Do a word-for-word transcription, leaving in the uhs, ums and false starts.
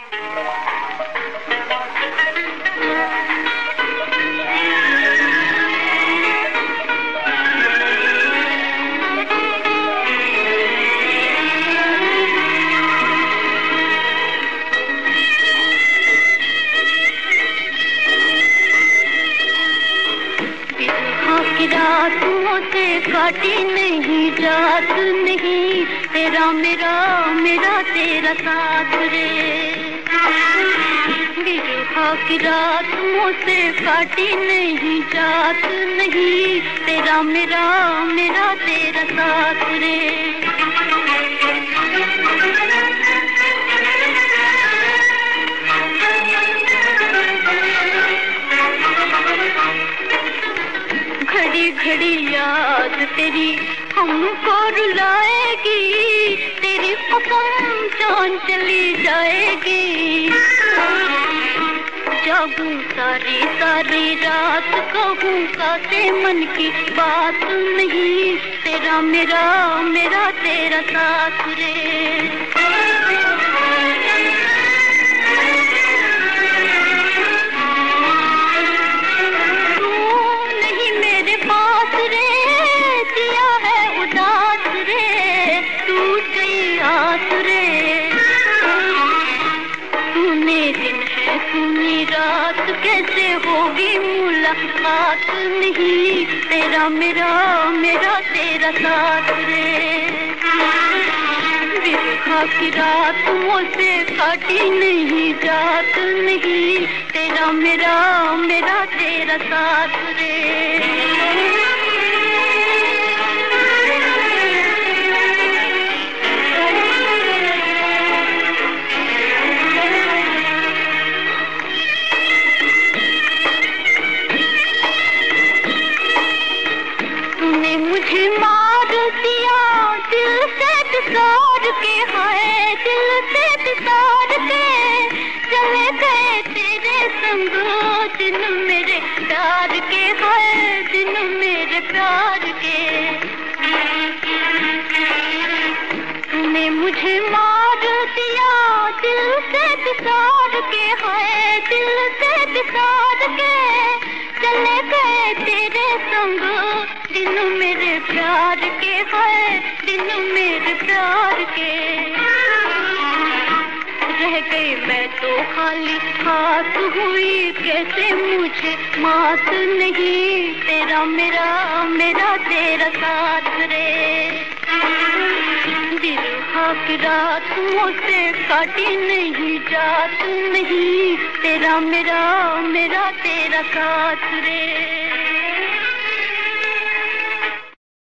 रातों से काटी नहीं जात नहीं, तेरा मेरा मेरा तेरा साथ रे। बिरहा की रातों से काटी नहीं जात नहीं, तेरा मेरा मेरा तेरा साथ रे। घड़ी घड़ी याद तेरी हमको रुलाएगी, तेरी कसम जान चली जाएगी। जागूं सारी सारी रात कहूँ कासे मन की बात नहीं, तेरा मेरा मेरा तेरा साथ रे। रात कैसे होगी मुलाकात नहीं, तेरा मेरा मेरा तेरा साथ रे। बिरहा की रातों से काटी नहीं जात नहीं, तेरा मेरा मेरा तेरा साथ रे। मुझे मार दिया दिल से बिसार के, हाय दिल से बिसार के चले गए तेरे संग दिन मेरे प्यार के, हाय दिन मेरे प्यार के। तूने मुझे मार दिया दिल से बिसार के, हाय दिल से बिसार के चले गए तेरे संग दिन मेरे प्यार के, है दिन मेरे प्यार के। रह गई मैं तो खाली हाथ हुई, कैसे मुझे मात नहीं, तेरा मेरा मेरा तेरा साथ रे। बिरहा की रातों से काटी नहीं जात नहीं, तेरा मेरा मेरा तेरा साथ रे।